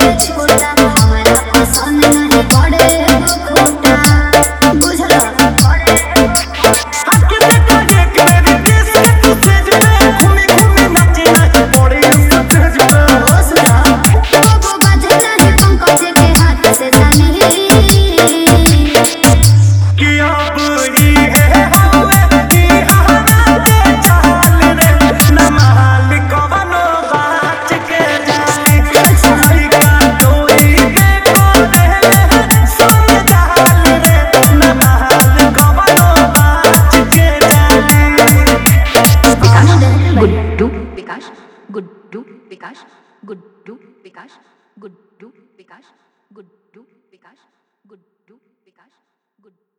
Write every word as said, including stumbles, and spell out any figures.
छोटा हमारा पसंद नहीं पड़े खोटा बुझला हक बेटा देख मेरी देश के तू सेज पे घूमी घूमी नाचे नाचे पड़े स्टेज पे ओ सुना बाबू बजना है पंकज के हाथ से जानी कि अब ही है हवे की हवा के चाल रे नमाल कवनो बाच के जाए सही का डोरी के कोने समझाल रे नमाल कवनो बाच के जाए गुड्डू विकास गुड्डू विकास गुड्डू विकास गुड्डू विकास गुड्डू विकास गुड्डू विकास गुड्डू